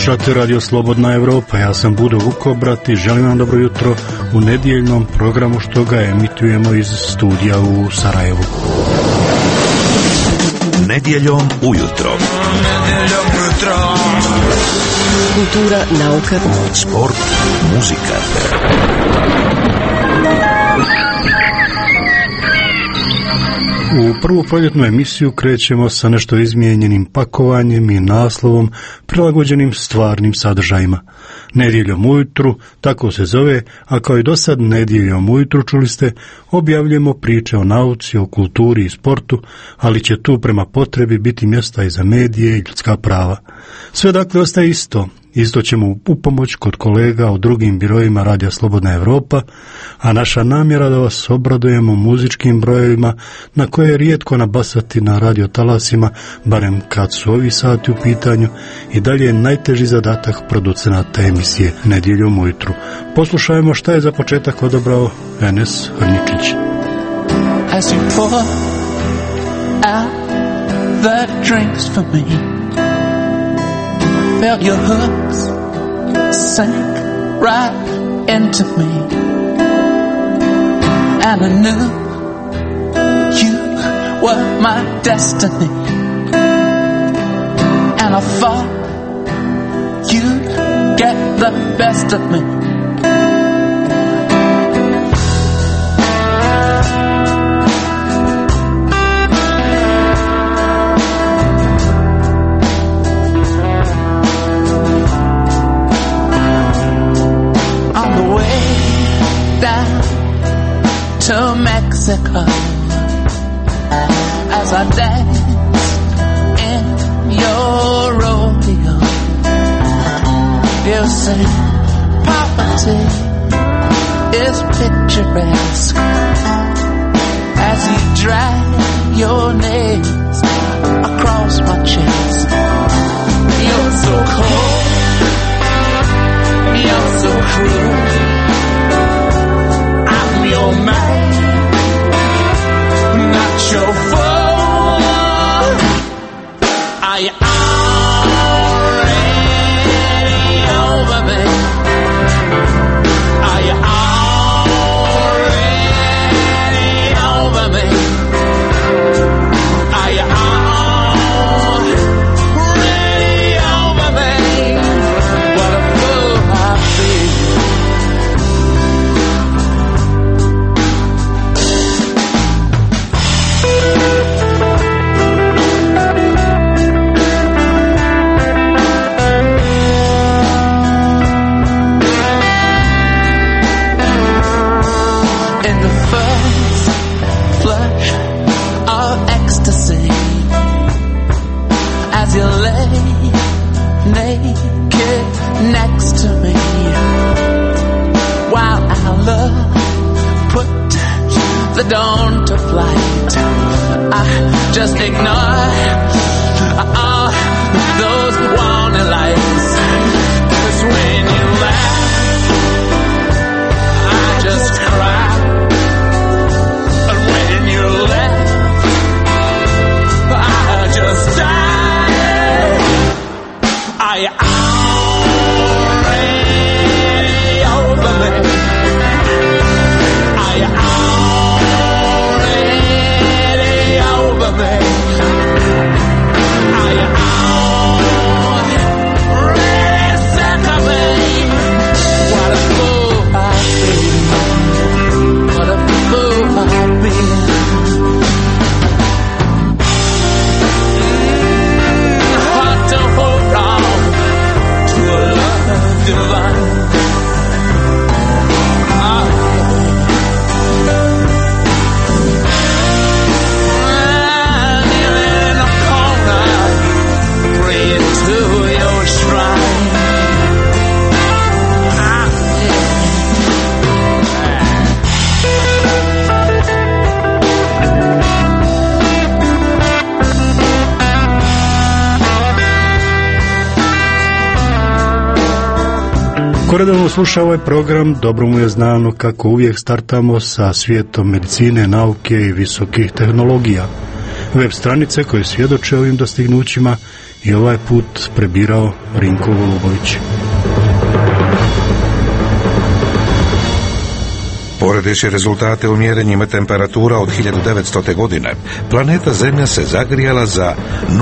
Slušate Radio Slobodna Evropa, ja sam Budo Vukobrat i želim vam dobro jutro u nedjeljnom programu što ga emitujemo iz studija u Sarajevu. Nedjeljom ujutro. Kultura, nauka, sport, muzika. U prvu proljetnu emisiju krećemo sa nešto izmijenjenim pakovanjem i naslovom prilagođenim stvarnim sadržajima. Nedjeljom ujutru, tako se zove, a kao i do sad nedjeljom ujutru, čuli ste, objavljujemo priče o nauci, o kulturi i sportu, ali će tu prema potrebi biti mjesta i za medije i ljudska prava. Sve dakle ostaje isto. Isto ćemo upomoć kod kolega u drugim birojima Radija Slobodna Evropa, a naša namjera da vas obradujemo muzičkim brojevima na koje je rijetko nabasati na radio talasima, barem kad su ovi sati u pitanju, i dalje je najteži zadatak producenata emisije Nedjeljom ujutru. Poslušajmo šta je za početak odabrao Enes Hrničić. As you pour out the drinks for me, felt your hooks sink right into me, and I knew you were my destiny, and I thought you'd get the best of me. To Mexico, as I danced in your rodeo, you say poverty is picturesque as you drag your nails across my chest. You're so cold, you're so cruel, I'm your man, not your fool. Are you already over me? Are you already over me? Are you already over me? What a fool I've been. As you lay naked next to me, while our love put the dawn to flight, I just ignore all those warning lights. 'Cause when you laugh, I just cry, and when you laugh, I just die. Are you already over me? Are you already over me? Are you already sick of me? What a fool I've been. What a fool I've been. Hard to hold on to a love divine. Kneeling in a corner, praying to your shrine. Ko redovno sluša ovaj program, dobro mu je znano kako uvijek startamo sa svijetom medicine, nauke i visokih tehnologija. Web stranice koje svjedoče ovim dostignućima i ovaj put prebirao Rinko Golubović. Poredeći rezultate u mjerenjima temperatura od 1900. godine, planeta Zemlja se zagrijala za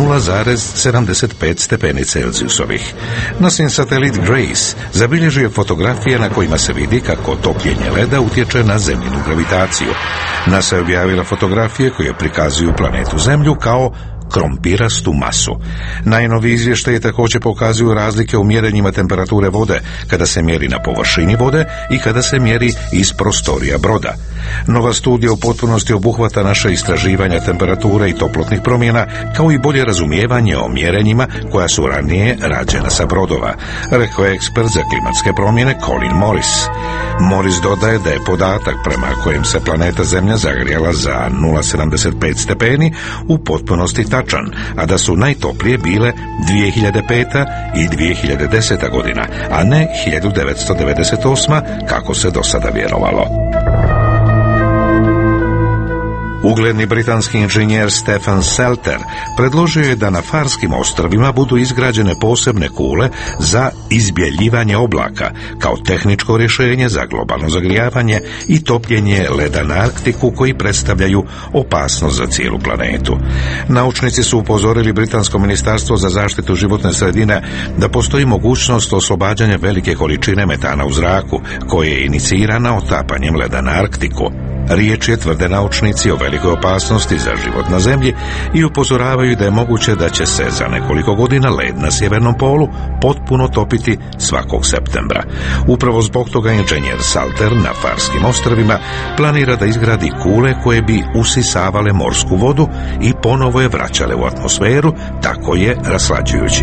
0,75 stepeni Celzijusovih. NASIN satelit Grace zabilježio je fotografije na kojima se vidi kako topljenje leda utječe na zemljinu gravitaciju. NASA je objavila fotografije koje prikazuju planetu Zemlju kao krompirastu masu. Najnoviji izvještaji također pokazuju razlike u mjerenjima temperature vode kada se mjeri na površini vode i kada se mjeri iz prostorija broda. Nova studija u potpunosti obuhvata naše istraživanja temperature i toplotnih promjena, kao i bolje razumijevanje o mjerenjima koja su ranije rađena sa brodova, rekao je ekspert za klimatske promjene Colin Morris. Morris dodaje da je podatak prema kojem se planeta Zemlja zagrijala za 0,75 stepeni u potpunosti tačan, a da su najtoplije bile 2005. i 2010. godina, a ne 1998. kako se do sada vjerovalo. Ugledni britanski inženjer Stefan Selter predložio je da na Farskim ostrvima budu izgrađene posebne kule za izbjeljivanje oblaka, kao tehničko rješenje za globalno zagrijavanje i topljenje leda na Arktiku koji predstavljaju opasnost za cijelu planetu. Naučnici su upozorili Britansko ministarstvo za zaštitu životne sredine da postoji mogućnost oslobađanja velike količine metana u zraku, koje je inicirana otapanjem leda na Arktiku. Riječ je, tvrde naučnici, o velikoj opasnosti za život na Zemlji i upozoravaju da je moguće da će se za nekoliko godina led na sjevernom polu potpuno topiti svakog septembra. Upravo zbog toga inženjer Salter na Farskim ostrvima planira da izgradi kule koje bi usisavale morsku vodu i ponovo je vraćale u atmosferu, tako je raslađujući.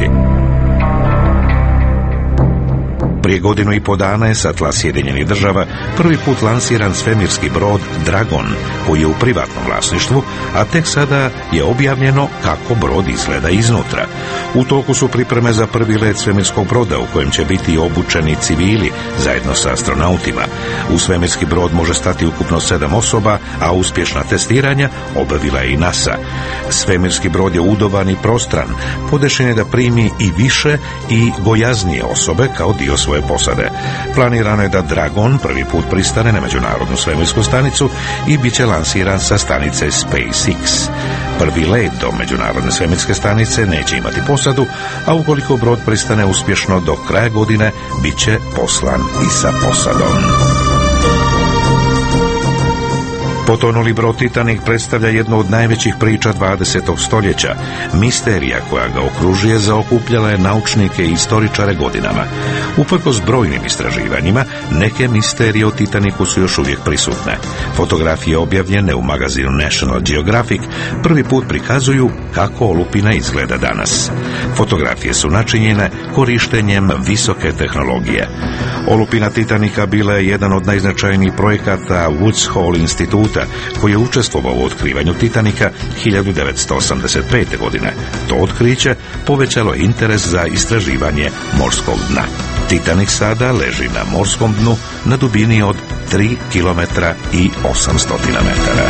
Prije 1,5 dana sa tla Sjedinjenih Država prvi put lansiran svemirski brod Dragon, koji je u privatnom vlasništvu, a tek sada je objavljeno kako brod izgleda iznutra. U toku su pripreme za prvi let svemirskog broda u kojem će biti obučeni civili zajedno sa astronautima. U svemirski brod može stati ukupno 7 osoba, a uspješna testiranja obavila je i NASA. Svemirski brod je udoban i prostran, podešen je da primi i više i gojaznije osobe kao dio svoje posade. Planirano je da Dragon prvi put pristane na međunarodnu svemirsku stanicu i bit će lansiran sa stanice SpaceX. Prvi let do međunarodne svemirske stanice neće imati posadu, a ukoliko brod pristane uspješno do kraja godine, bit će poslan i sa posadom. Potonuli brod Titanic predstavlja jednu od najvećih priča 20. stoljeća. Misterija koja ga okružuje zaokupljala je naučnike i istoričare godinama. Uprkos brojnim istraživanjima, neke misterije o Titanicu su još uvijek prisutne. Fotografije objavljene u magazinu National Geographic prvi put prikazuju kako olupina izgleda danas. Fotografije su načinjene korištenjem visoke tehnologije. Olupina Titanika bila je jedan od najznačajnijih projekata Woods Hole instituta, koji je učestvovao u otkrivanju Titanika 1985. godine. To otkriće povećalo interes za istraživanje morskog dna. Titanik sada leži na morskom dnu na dubini od 3 km i 800 metara.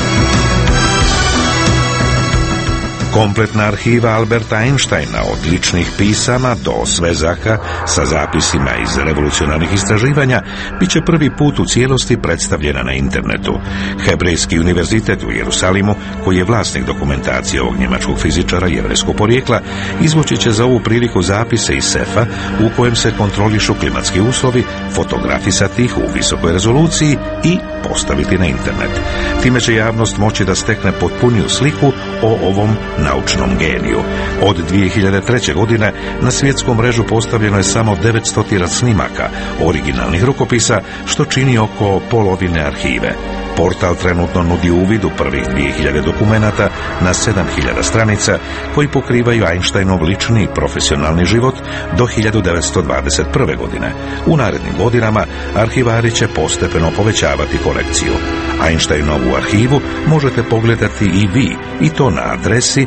Kompletna arhiva Alberta Einsteina od ličnih pisama do svezaka sa zapisima iz revolucionarnih istraživanja bit će prvi put u cijelosti predstavljena na internetu. Hebrejski univerzitet u Jerusalimu, koji je vlasnik dokumentacije ovog njemačkog fizičara jevrejskog porijekla, izvući će za ovu priliku zapise iz sefa u kojem se kontrolišu klimatski uslovi, fotografisati ih u visokoj rezoluciji i postaviti na internet. Time će javnost moći da stekne potpuniju sliku o ovom naučnom geniju. Od 2003. godine na svjetsku mrežu postavljeno je samo 900 snimaka originalnih rukopisa, što čini oko polovine arhive. Portal trenutno nudi uvid u prvih 2000 dokumenata na 7000 stranica koji pokrivaju Einsteinov lični i profesionalni život do 1921. godine. U narednim godinama arhivari će postepeno povećavati kolekciju. Einsteinovu arhivu možete pogledati i vi, i to na adresi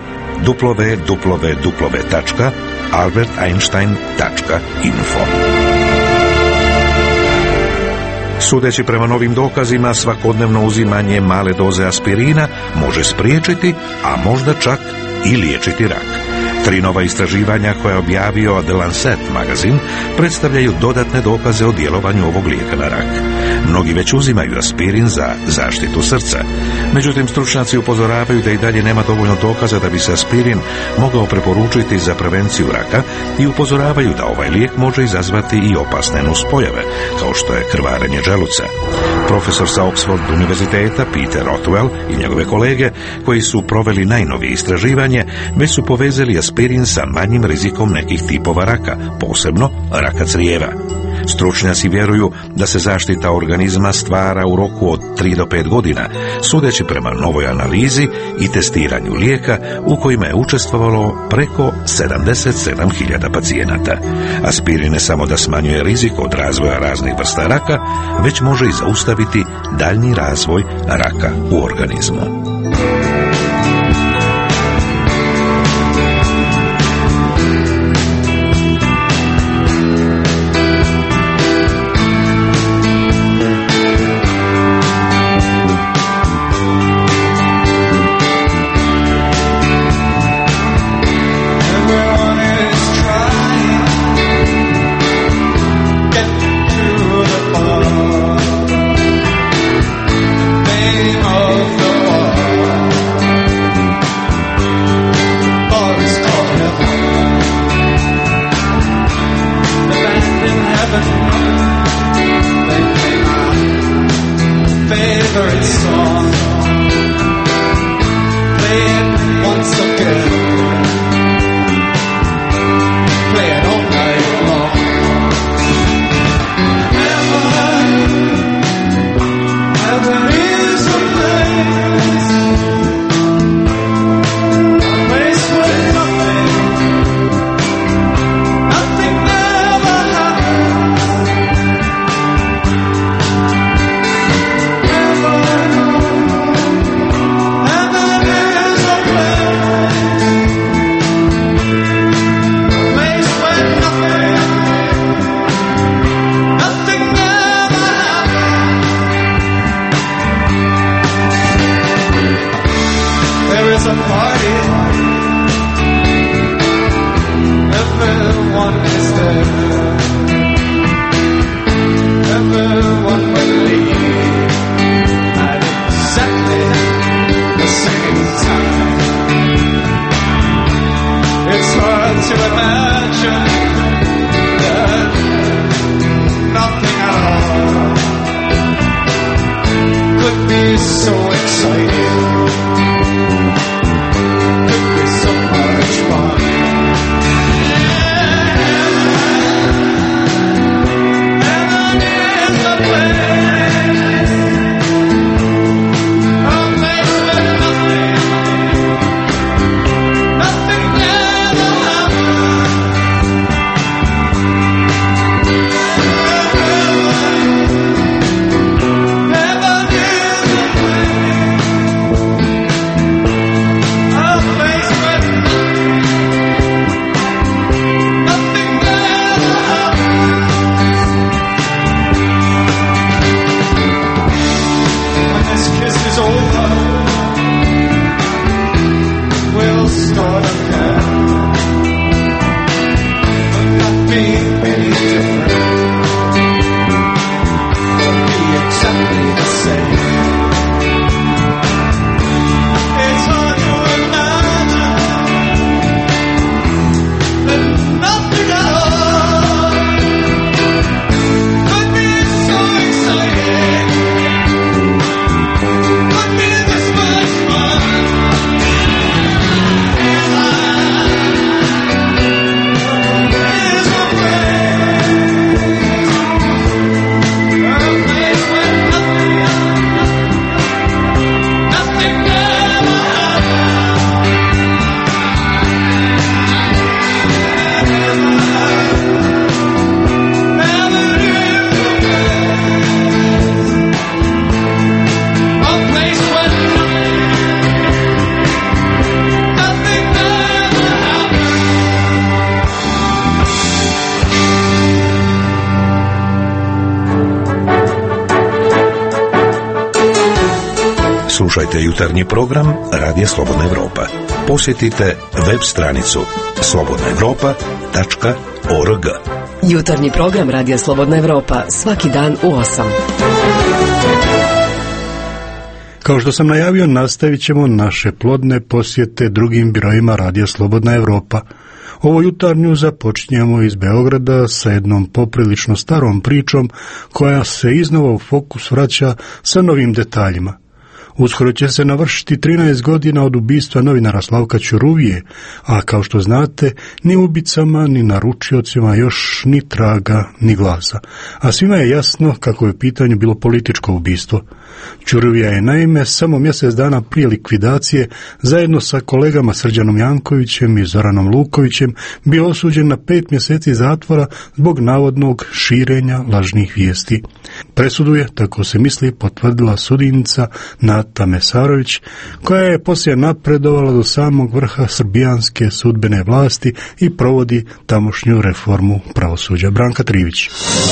www.alberteinstein.info. Sudeći prema novim dokazima, svakodnevno uzimanje male doze aspirina može spriječiti, a možda čak i liječiti rak. 3 nova istraživanja koja je objavio The Lancet magazin predstavljaju dodatne dokaze o djelovanju ovog lijeka na rak. Mnogi već uzimaju aspirin za zaštitu srca. Međutim, stručnjaci upozoravaju da i dalje nema dovoljno dokaza da bi se aspirin mogao preporučiti za prevenciju raka i upozoravaju da ovaj lijek može izazvati i opasne nuspojave, kao što je krvarenje želuca. Profesor sa Oxford univerziteta Peter Rothwell i njegove kolege, koji su proveli najnovije istraživanje, već su povezali aspirin sa manjim rizikom nekih tipova raka, posebno raka crijeva. Stručnjaci vjeruju da se zaštita organizma stvara u roku od 3 do 5 godina, sudeći prema novoj analizi i testiranju lijeka u kojima je učestvovalo preko 77.000 pacijenata. Aspirin ne samo da smanjuje rizik od razvoja raznih vrsta raka, već može i zaustaviti daljnji razvoj raka u organizmu. Slušajte jutarnji program Radija Slobodna Evropa. Posjetite web stranicu slobodnaevropa.org. Jutarnji program Radija Slobodna Evropa svaki dan u 8. Kao što sam najavio, nastavit ćemo naše plodne posjete drugim birojima Radija Slobodna Evropa. Ovo jutarnju započinjemo iz Beograda sa jednom poprilično starom pričom koja se iznova u fokus vraća sa novim detaljima. Uskoro će se navršiti 13 godina od ubistva novinara Slavka Ćuruvije, a kao što znate, ni ubicama, ni naručiocima još ni traga, ni glasa. A svima je jasno kako je u pitanju bilo političko ubistvo. Ćuruvija je naime samo mjesec dana prije likvidacije zajedno sa kolegama Srđanom Jankovićem i Zoranom Lukovićem bio osuđen na 5 mjeseci zatvora zbog navodnog širenja lažnih vijesti. Presudu je, tako se misli, potvrdila sudinca Nata Mesarović, koja je poslije napredovala do samog vrha srbijanske sudbene vlasti i provodi tamošnju reformu pravosuđa. Branka Trivić.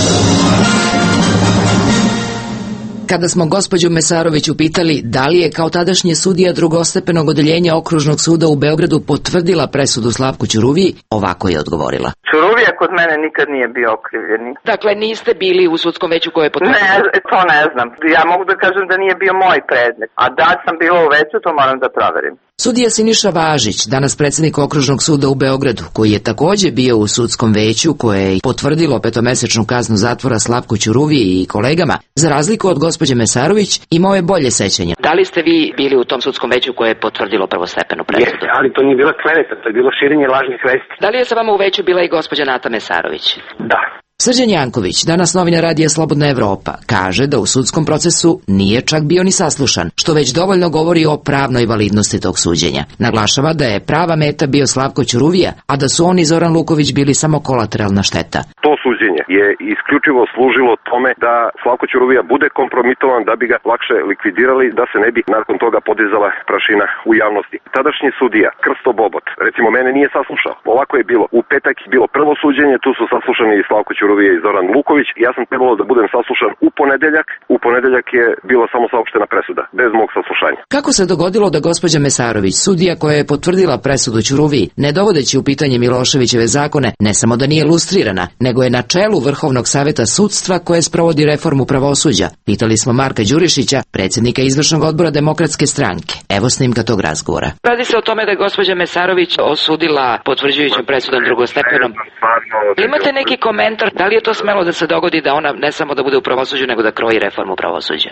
Kada smo gospođu Mesarović upitali da li je kao tadašnji sudija drugostepenog odeljenja Okružnog suda u Beogradu potvrdila presudu Slavku Ćuruviji, ovako je odgovorila. Ćuruvija kod mene nikad nije bio okrivljeni. Dakle, niste bili u sudskom veću koje je potvrdila? Ne, to ne znam. Ja mogu da kažem da nije bio moj predmet. A da sam bila u veću, to moram da proverim. Sudija Siniša Važić, danas predsjednik Okružnog suda u Beogradu, koji je također bio u sudskom veću koje je potvrdilo 5-mesečnu kaznu zatvora Slavku Ćuruviji i kolegama, za razliku od gospođe Mesarović, imao je bolje sećanje. Da li ste vi bili u tom sudskom veću koje je potvrdilo prvostepenu presudu? Jeste, ali to nije bila kleveta, to je bilo širenje lažnih vesti. Da li je sa vama u veću bila i gospođa Nata Mesarović? Da. Srđan Janković, danas novinar Radija Slobodna Evropa, kaže da u sudskom procesu nije čak bio ni saslušan, što već dovoljno govori o pravnoj validnosti tog suđenja. Naglašava da je prava meta bio Slavko Ćuruvija, a da su on i Zoran Luković bili samo kolateralna šteta. To suđenje je isključivo služilo tome da Slavko Ćuruvija bude kompromitovan, da bi ga lakše likvidirali, da se ne bi nakon toga podizala prašina u javnosti. Tadašnji sudija, Krsto Bobot, recimo mene nije saslušao. Ovako je bilo. U petak je bilo prvo suđenje, tu su saslušani i Slavko Ćuruvija i Zoran Luković. Ja sam trebalo da budem saslušan u ponedeljak. U ponedeljak je bila samo saopštena presuda, bez mog saslušanja. Kako se dogodilo da gospođa Mesarović, sudija koja je potvrdila presudu Ćuruviji, ne dovodeći u pitanje Miloševićeve zakone, ne samo da nije lustrirana, nego je na čelu Vrhovnog saveta sudstva koje sprovodi reformu pravosuđa? Pitali smo Marka Đurišića, predsjednika izvršnog odbora Demokratske stranke. Evo snimka tog razgovora. Radi se o tome da je gospođa Mesarović osudila potvrđujućom presudom drugostepenom. Imate neki komentar? Da li je to smelo da se dogodi da ona ne samo da bude u pravosuđu, nego da kroji reformu pravosuđa?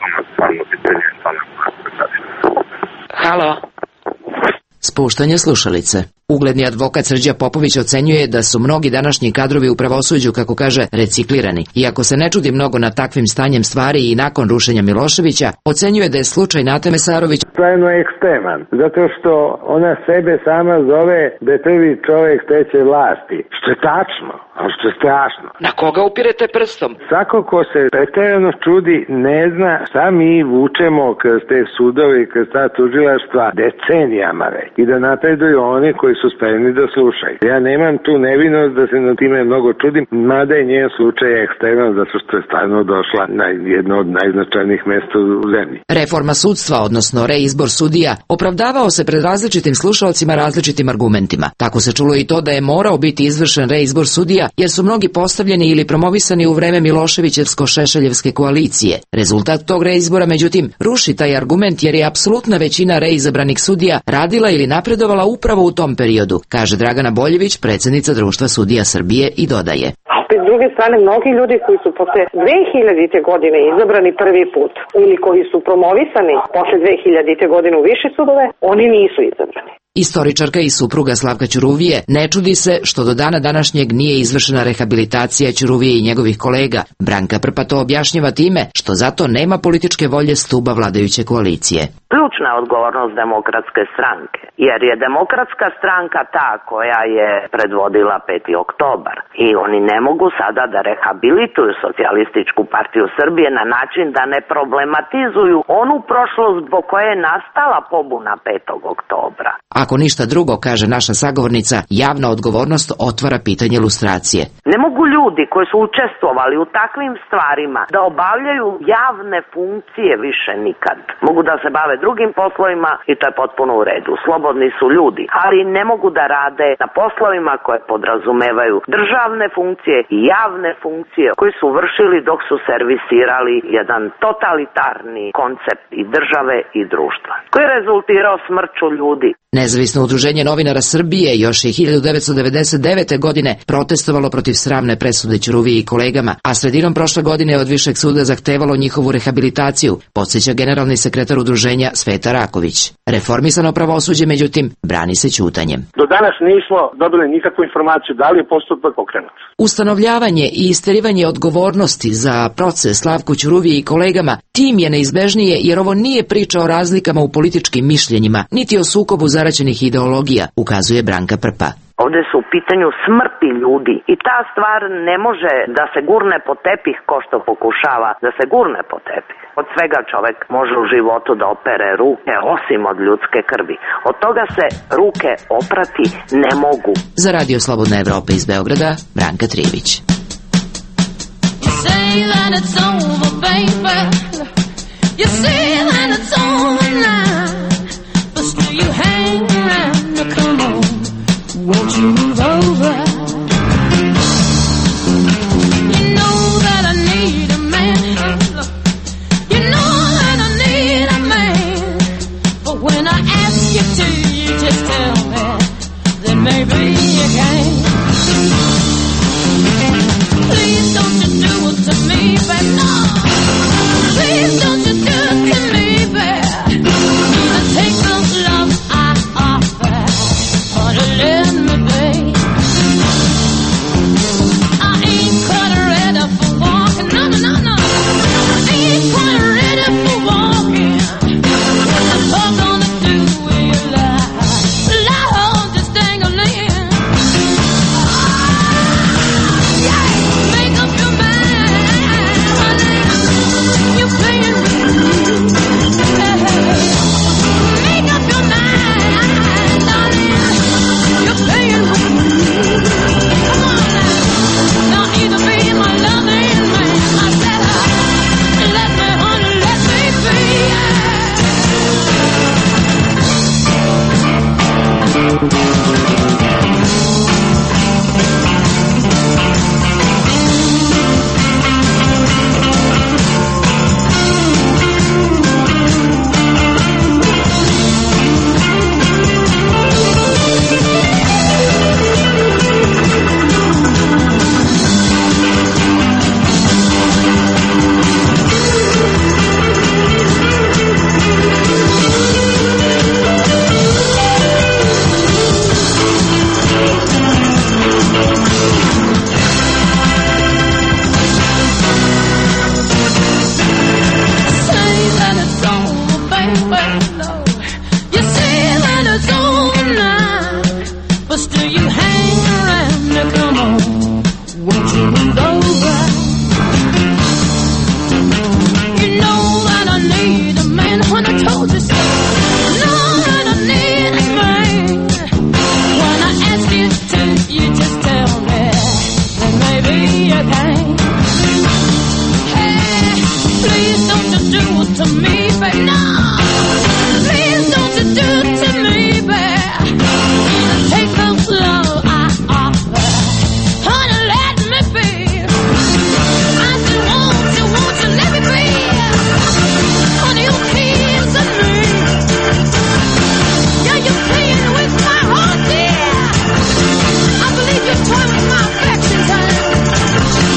Halo? Spuštanje slušalice. Ugledni advokat Srđa Popović ocenjuje da su mnogi današnji kadrovi u pravosuđu, kako kaže, reciklirani. Iako se ne čudi mnogo na takvim stanjem stvari i nakon rušenja Miloševića, ocenjuje da je slučaj Nate Mesarović trajno ekstreman, zato što ona sebe sama zove da je prvi čovjek treće vlasti, što je tačno, ali što je strašno. Na koga upirete prstom? Svako ko se pretjerano čudi ne zna šta mi vučemo kroz te sudove i kroz ta tužilaštva decenijama već i da napreduju oni koji su spremni da slušaju. Ja nemam tu nevinost da se na time mnogo čudim, mada je njen slučaj ekstreman zato što je stvarno došla na jedno od najznačajnijih mjesta u zemlji. Reforma sudstva, odnosno reizbor sudija, opravdavao se pred različitim slušalcima različitim argumentima. Tako se čulo i to da je morao biti izvršen reizbor sudija jer su mnogi postavljeni ili promovisani u vreme Miloševićevsko-Šešeljevske koalicije. Rezultat tog reizbora, međutim, ruši taj argument jer je apsolutna većina reizabranih sudija radila ili napredovala upravo u tom periodu, kaže Dragana Boljević, predsjednica Društva sudija Srbije, i dodaje. S druge strane, mnogi ljudi koji su posle 2000. godine izabrani prvi put ili koji su promovisani posle 2000. godine u više sudove, oni nisu izabrani. Istoričarka i supruga Slavka Ćuruvije ne čudi se što do dana današnjeg nije izvršena rehabilitacija Ćuruvije i njegovih kolega. Branka Prpa to objašnjava time što zato nema političke volje stuba vladajuće koalicije. Ključna odgovornost Demokratske stranke, jer je Demokratska stranka ta koja je predvodila 5. oktobar i oni ne mogu sada da rehabilituju Socijalističku partiju Srbije na način da ne problematizuju onu prošlost zbog koje je nastala pobuna 5. oktobra. A Ako ništa drugo, kaže naša sagovornica, javna odgovornost otvara pitanje lustracije. Ne mogu ljudi koji su učestvovali u takvim stvarima da obavljaju javne funkcije više nikad. Mogu da se bave drugim poslovima i to je potpuno u redu. Slobodni su ljudi, ali ne mogu da rade na poslovima koje podrazumevaju državne funkcije i javne funkcije koji su vršili dok su servisirali jedan totalitarni koncept i države i društva, koji je rezultirao smrću ljudi. Nezavisno udruženje novinara Srbije još je 1999. godine protestovalo protiv sramne presude Ćuruviji i kolegama, a sredinom prošle godine je od Višeg suda zahtevalo njihovu rehabilitaciju, podsjeća generalni sekretar udruženja Sveta Raković. Reformisano pravosuđe, međutim, brani se ćutanjem. Do danas nismo dobili nikakvu informaciju da li je postupak pokrenut. Ustanovljavanje i isterivanje odgovornosti za proces Slavku Ćuruviji i kolegama tim je neizbežnije, jer ovo nije priča o razlikama u političkim mišljenjima, niti o sukobu zaraćenih ideologija, ukazuje Branka Prpa. Ovdje su u pitanju smrti ljudi i ta stvar ne može da se gurne po tepih ko što pokušava da se gurne po tepih. Od svega čovjek može u životu da opere ruke, osim od ljudske krvi. Od toga se ruke oprati ne mogu. Za Radio Slobodna Evropa iz Beograda, Branka Trivić. Won't you move over? You know that I need a man. You know that I need a man. But when I ask you to, you just tell me that maybe you can. Please don't you do it to me, babe, no. Please don't you do it to me, babe. I take the love I offer, or to let me be. I ain't quite ready for walking, no, no, no, no. I ain't quite ready for walking. What I'm gonna do with your life? Love just dangling. Yeah. Make up your mind, honey. You're playing with me. Make up your mind, darling. You're playing with me. Come on now. Now either be my loving man. I said, let me, honey, let me be.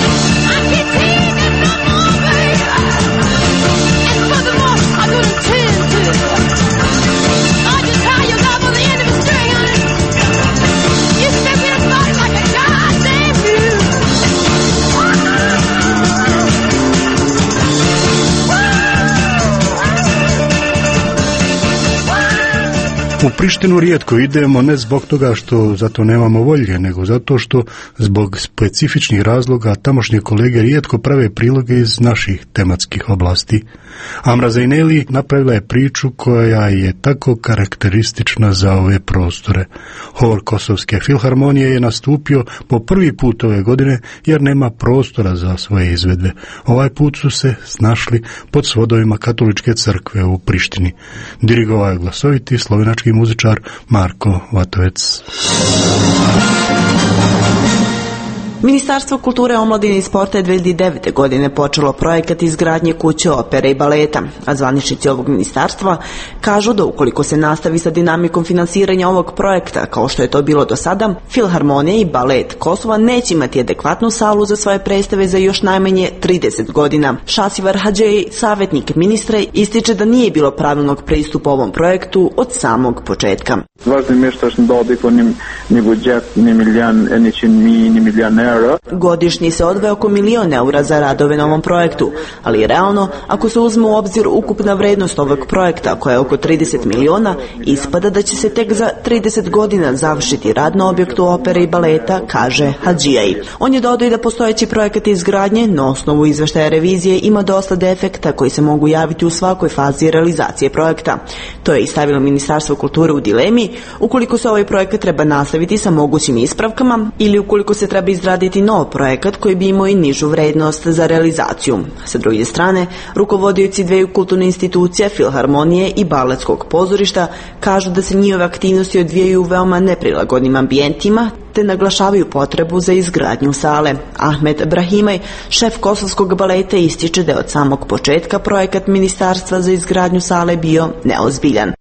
I couldn't tell. U Prištinu rijetko idemo, ne zbog toga što zato nemamo volje, nego zato što zbog specifičnih razloga tamošnje kolege rijetko prave priloge iz naših tematskih oblasti. Amra Zejneli napravila je priču koja je tako karakteristična za ove prostore. Hor Kosovske filharmonije je nastupio po prvi put ove godine jer nema prostora za svoje izvedbe. Ovaj put su se snašli pod svodovima Katoličke crkve u Prištini. Dirigovao je glasoviti slovenački muzičar Marko Vatovec. Ministarstvo kulture, omladine i sporta je 2009. godine počelo projekat izgradnje kuće opere i baleta, a zvaničnici ovog ministarstva kažu da ukoliko se nastavi sa dinamikom finansiranja ovog projekta, kao što je to bilo do sada, Filharmonija i balet Kosova neće imati adekvatnu salu za svoje predstave za još najmanje 30 godina. Šasivar Hadžej, savjetnik ministra, ističe da nije bilo pravilnog pristupa ovom projektu od samog početka. Godišnji se odvaja oko 1 milion eura za radove na ovom projektu, ali realno, ako se uzme u obzir ukupna vrednost ovog projekta, koja je oko 30 miliona, ispada da će se tek za 30 godina završiti rad na objektu opere i baleta, kaže Hadžijaj. On je dodao i da postojeći projekat izgradnje na osnovu izveštaja revizije ima dosta defekta koji se mogu javiti u svakoj fazi realizacije projekta. To je i stavilo Ministarstvo kulture u dilemi ukoliko se ovaj projekat treba nastaviti sa mogućim ispravkama ili ukoliko se treba izraditi nov projekat koji bi imao i nižu vrednost za realizaciju. Sa druge strane, rukovodioci dveju kulturne institucije, Filharmonije i Baletskog pozorišta, kažu da se njihove aktivnosti odvijaju u veoma neprilagodnim ambijentima, te naglašavaju potrebu za izgradnju sale. Ahmet Brahimaj, šef kosovskog baleta, ističe da je od samog početka projekat Ministarstva za izgradnju sale bio neozbiljan.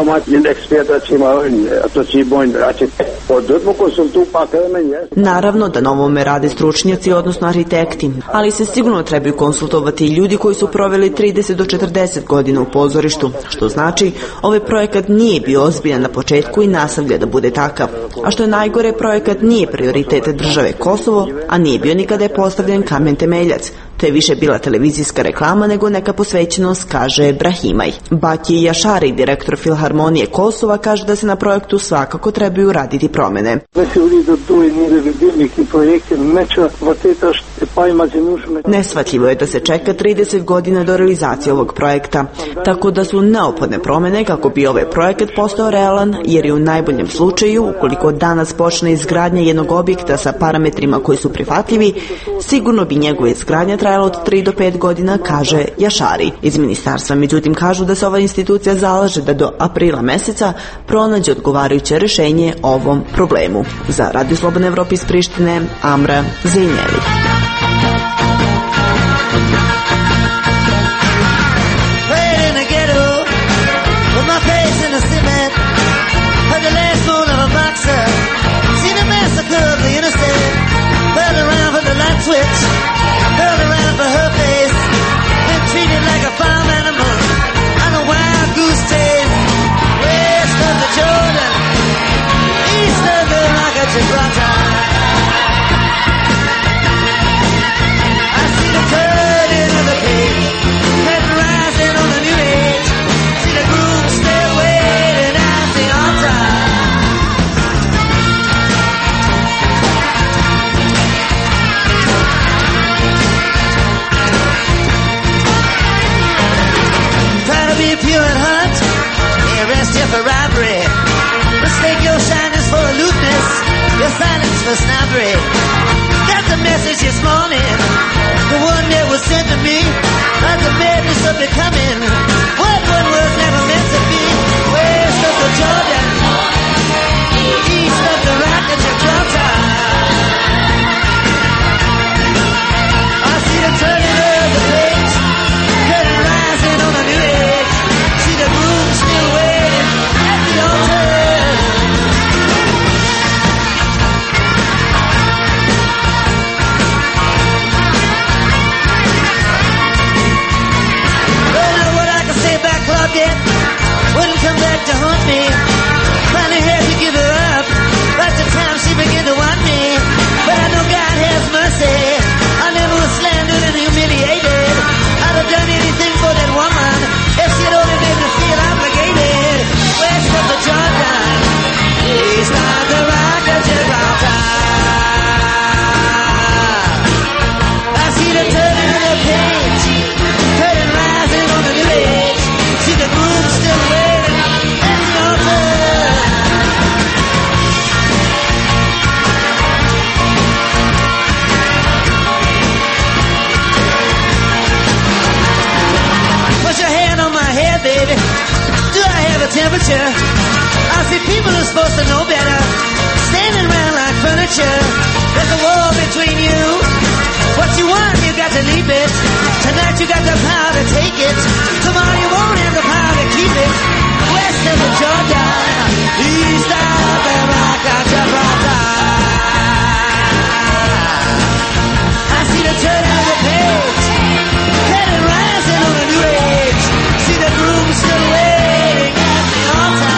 Naravno da na ovome rade stručnjaci, odnosno arhitekti, ali se sigurno trebaju konsultovati i ljudi koji su proveli 30 do 40 godina u pozorištu, što znači ovaj projekat nije bio ozbiljan na početku i nastavlja da bude takav. A što je najgore, projekat nije prioritet države Kosovo, a nije bio ni kada je postavljen kamen temeljac. To je više bila televizijska reklama nego neka posvećenost, kaže Brahimaj. Baki Jašari, direktor Filharmonije Kosova, kaže da se na projektu svakako trebaju raditi promene. Neshvatljivo je da se čeka 30 godina do realizacije ovog projekta, tako da su neophodne promene kako bi ovaj projekat postao realan, jer je u najboljem slučaju, ukoliko danas počne izgradnja jednog objekta sa parametrima koji su prihvatljivi, sigurno bi njegova izgradnja trajala od 3 do 5 godina, kaže Jašari. Iz ministarstva međutim kažu da se ova institucija zalaže da do aprila meseca pronađe odgovarajuće rješenje ovom problemu. Za Radio Slobodne Evrope iz Prištine, Amra Zejneli. For snobbery. Got the message this morning, the one that was sent to me, about the madness of becoming what one was never meant to be. West of the Jordan, east of the Rock of Gibraltar, I see the turning of the page, curtain rising on a new age, see the groom still waiting at the altar. temperature. I see people who are supposed to know better, standing around like furniture. There's a war between you. What you want, you got to leave it. Tonight you got the power to take it. Tomorrow you won't have the power to keep it. West of the Jordan, east of the rock of Gibraltar. I see the turn of the page, headed rising on a new age. See the groom still waiting at the altar.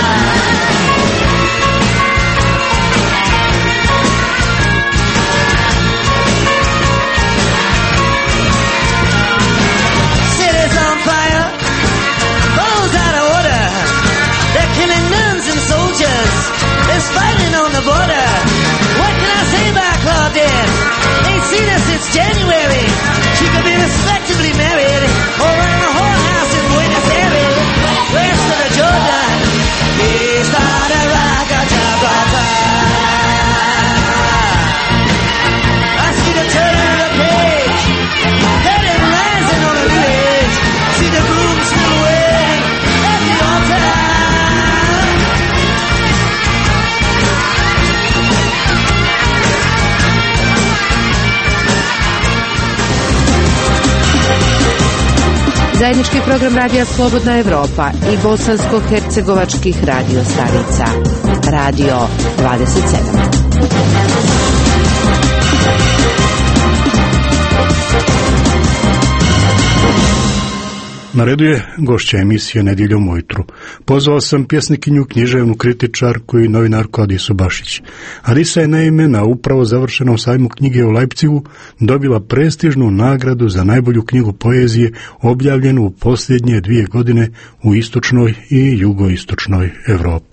City's on fire, bones out of order. They're killing nuns and soldiers. There's fighting on the border. What can I say about Claudette? Ain't seen her since January. She could be respectably married or running a whorehouse in Buenos Aires. West of the Jordan, east of the rock of Gibraltar. I see the turn of the page, headed rising on a new age. See the groom still waiting at the altar. Zajednički program Radija Slobodna Evropa i bosansko-hercegovačkih radio stanica. Radio 27. Na redu je gošća emisije Nedjeljom ujutru. Pozvao sam pjesnikinju, književnu kritičarku i novinarku Adisu Bašić. Adisa je naime na upravo završenom sajmu knjige u Leipzigu dobila prestižnu nagradu za najbolju knjigu poezije objavljenu u posljednje 2 godine u istočnoj i jugoistočnoj Europi.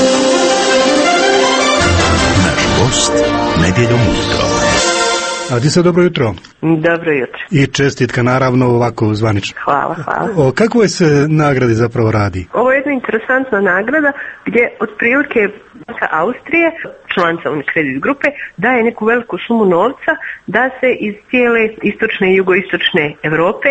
Naš gost Nedjeljom ujutro. Adisa, dobro jutro. Dobro jutro. I čestitka, naravno, ovako zvanično. Hvala, hvala. O kakvoj se nagradi zapravo radi? Ovo je jedna interesantna nagrada gdje otprilike Austrije, članica Unicredit grupe, daje neku veliku sumu novca da se iz cijele istočne i jugoistočne Europe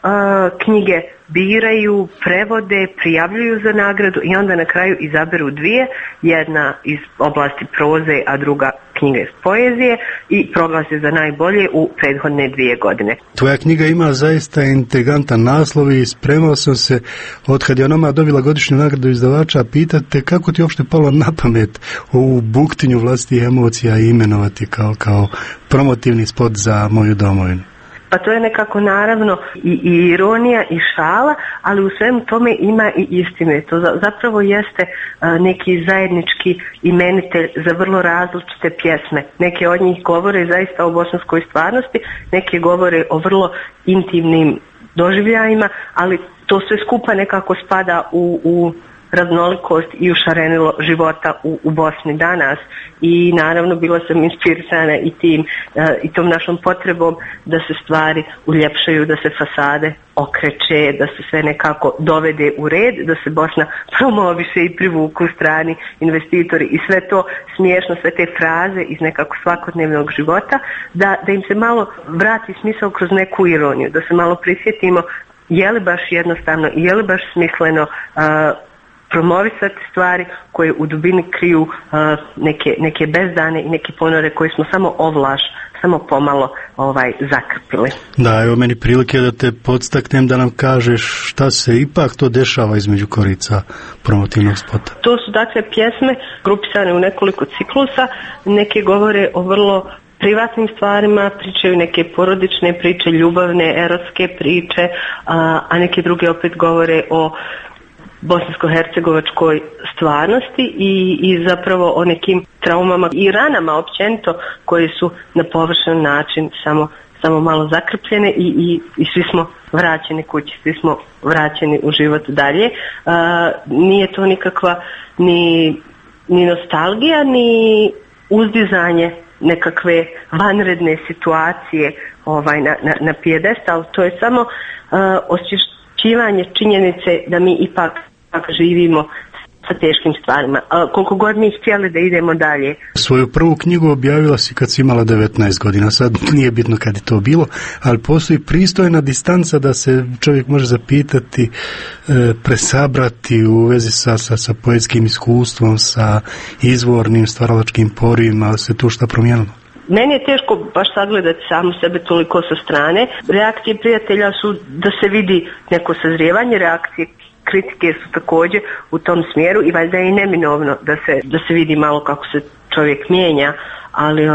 knjige biraju, prevode, prijavljuju za nagradu i onda na kraju izaberu 2, jedna iz oblasti proze, a druga knjiga iz poezije i proglase za najbolje u prethodne 2 godine. Tvoja knjiga ima zaista intrigantan naslov i spremao sam se, otkad je onama dobila godišnju nagradu izdavača, pitati kako ti uopšte palo na pamet ovu buktinju vlastitih emocija imenovati kao promotivni spot za moju domovinu. Pa to je nekako naravno i ironija i šala, ali u svemu tome ima i istine. To zapravo jeste neki zajednički imenitelj za vrlo različite pjesme. Neke od njih govore zaista o bosanskoj stvarnosti, neke govore o vrlo intimnim doživljajima, ali to sve skupa nekako spada u raznolikost i u šarenilo života u Bosni danas i naravno bila sam inspirisana i tom našom potrebom da se stvari uljepšaju, da se fasade okreće, da se sve nekako dovede u red, da se Bosna promoviše i privuku strani investitori i sve to smiješno, sve te fraze iz nekako svakodnevnog života, da im se malo vrati smisao kroz neku ironiju, da se malo prisjetimo je li baš jednostavno i je li baš smisleno promovisati stvari koje u dubini kriju neke bezdane i neke ponore koje smo samo ovlaš, samo pomalo zakrpili. Da, evo meni prilike da te podstaknem da nam kažeš šta se ipak to dešava između korica promotivnog spota. To su dakle pjesme grupisane u nekoliko ciklusa, neke govore o vrlo privatnim stvarima, pričaju neke porodične priče, ljubavne, erotske priče, a neke druge opet govore o bosansko-hercegovačkoj stvarnosti i zapravo o nekim traumama i ranama općenito koje su na površan način samo malo zakrpljene i svi smo vraćeni kući, svi smo vraćeni u život dalje. Nije to nikakva ni nostalgija, ni uzdizanje nekakve vanredne situacije na pijedestal, to je samo osvješćivanje činjenice da mi ipak živimo sa teškim stvarima. Koliko god mi htjeli da idemo dalje. Svoju prvu knjigu objavila si kad si imala 19 godina, sad nije bitno kad je to bilo, ali postoji pristojna distanca da se čovjek može zapitati, presabrati u vezi sa poetskim iskustvom, sa izvornim stvaralačkim porivima, ali se tu šta promijenilo? Meni je teško baš sagledati samu sebe toliko sa strane. Reakcije prijatelja su da se vidi neko sazrijevanje, reakcije kritike su također u tom smjeru i valjda je i neminovno da se vidi malo kako se čovjek mijenja, ali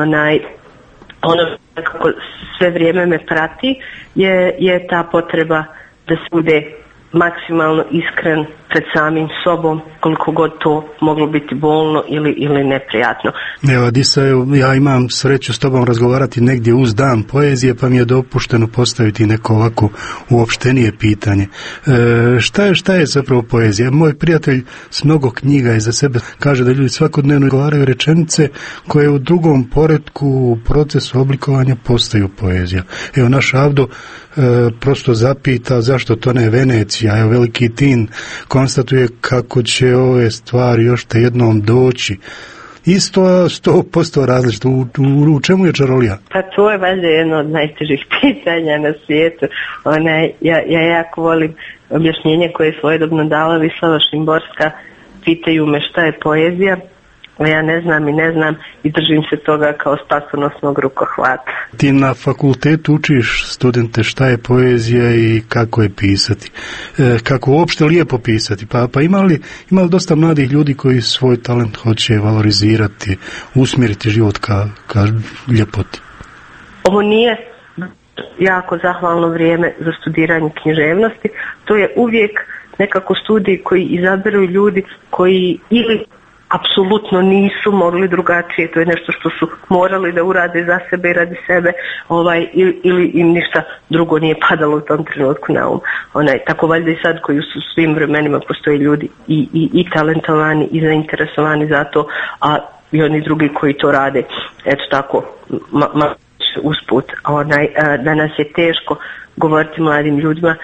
ono kako sve vrijeme me prati je ta potreba da se bude maksimalno iskren pred samim sobom, koliko god to moglo biti bolno ili neprijatno. Evo, Adisa, ja imam sreću s tobom razgovarati negdje uz dan poezije, pa mi je dopušteno postaviti neko ovako uopštenije pitanje. Šta je zapravo poezija? Moj prijatelj s mnogo knjiga iza sebe kaže da ljudi svakodnevno govaraju rečenice koje u drugom poretku u procesu oblikovanja postaju poezija. Evo, naš Avdo prosto zapita zašto to ne Venecija. Evo, veliki Tin konstatuje kako će ove stvari još te jednom doći. Isto 100% različito. U čemu je čarolija? Pa to je valjda jedno od najtežih pitanja na svijetu. Ja jako volim objašnjenje koje je svojedobno dala Vislava Šimborska. Pitaju me šta je poezija. Ja ne znam i držim se toga kao spasonosnog rukohvata. Ti na fakultetu učiš studente šta je poezija i kako je pisati. Kako uopšte lijepo pisati. Pa ima li dosta mladih ljudi koji svoj talent hoće valorizirati, usmjeriti život ka ljepoti? Ovo nije jako zahvalno vrijeme za studiranje književnosti. To je uvijek nekako studij koji izaberu ljudi koji ili apsolutno nisu mogli drugačije, to je nešto što su morali da urade za sebe i radi sebe, ili im ništa drugo nije padalo u tom trenutku na um. Tako valjda i sad koji su svim vremenima postoje ljudi i talentovani i zainteresovani za to, a i oni drugi koji to rade. Eto tako, usput. Danas je teško govoriti mladim ljudima,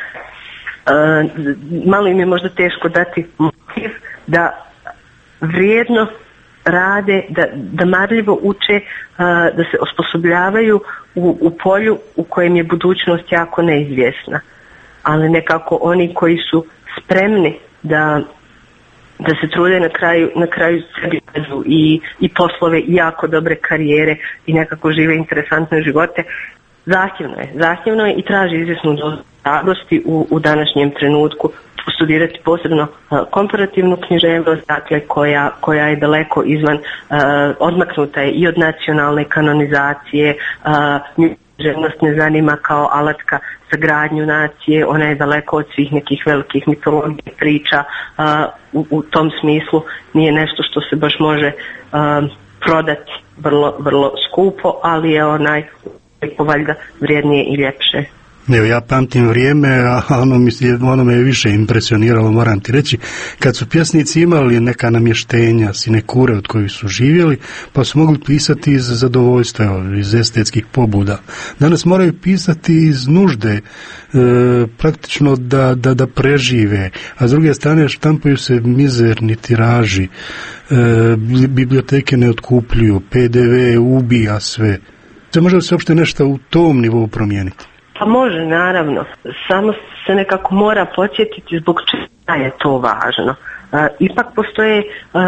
malo im je možda teško dati motiv da vrijedno rade, da marljivo uče, da se osposobljavaju u polju u kojem je budućnost jako neizvjesna. Ali nekako oni koji su spremni da se trude na kraju sebi i poslove i jako dobre karijere i nekako žive interesantne živote, zahtjevno je i traži izvjesnu dozu hrabrosti u današnjem trenutku. Studirati posebno komparativnu književnost, dakle koja je daleko izvan, odmaknuta je i od nacionalne kanonizacije, književnost ne zanima kao alatka za gradnju nacije, ona je daleko od svih nekih velikih mitologija, priča, u tom smislu nije nešto što se baš može prodati vrlo, vrlo skupo, ali je valjda vrijednije i ljepše. Evo, ja pamtim vrijeme, a ono me je više impresioniralo, moram ti reći, kad su pjesnici imali neka namještenja, sinekure od kojih su živjeli, pa su mogli pisati iz zadovoljstva, iz estetskih pobuda. Danas moraju pisati iz nužde, praktično da prežive, a s druge strane štampaju se mizerni tiraži, biblioteke ne otkupljuju, PDV ubija sve. Može li se uopšte nešto u tom nivou promijeniti? Pa može, naravno. Samo se nekako mora podsjetiti zbog čega je to važno. Ipak postoje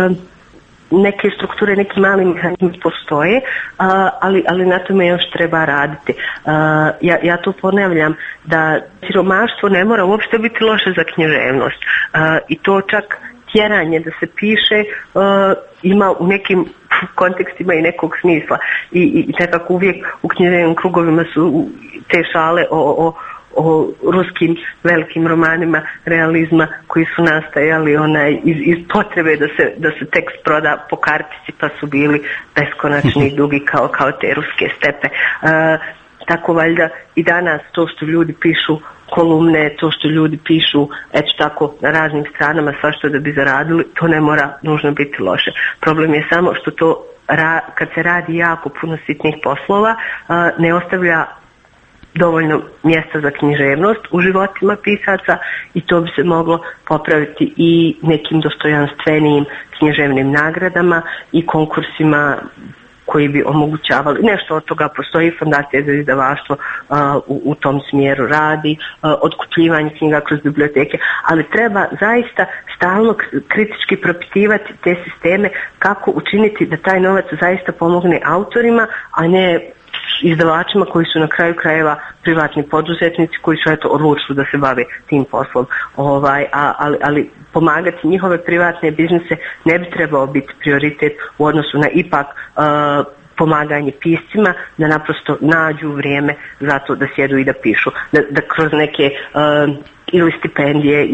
neke strukture, neki mali mehanizmi postoje, ali na tome još treba raditi. Ja tu ponavljam da siromaštvo ne mora uopšte biti loše za književnost. I to čak tjeranje da se piše ima u nekim kontekstima i nekog smisla. I nekako uvijek u književnim krugovima su te šale o ruskim velikim romanima realizma koji su nastajali iz potrebe da se tekst proda po kartici, pa su bili beskonačni i dugi kao te ruske stepe. Tako valjda i danas to što ljudi pišu kolumne, to što ljudi pišu tako na raznim stranama svašta da bi zaradili, to ne mora nužno biti loše. Problem je samo što to kad se radi jako puno sitnih poslova ne ostavlja dovoljno mjesta za književnost u životima pisaca i to bi se moglo popraviti i nekim dostojanstvenijim književnim nagradama i konkursima koji bi omogućavali, nešto od toga postoji, Fondacija za izdavaštvo u tom smjeru radi, otkupljivanje knjiga kroz biblioteke, ali treba zaista stalno kritički propitivati te sisteme kako učiniti da taj novac zaista pomogne autorima, a ne izdavačima koji su na kraju krajeva privatni poduzetnici koji su odlučili da se bave tim poslom. Ali pomagati njihove privatne biznise ne bi trebao biti prioritet u odnosu na ipak pomaganje piscima da naprosto nađu vrijeme za to da sjedu i da pišu. Da kroz neke ili stipendije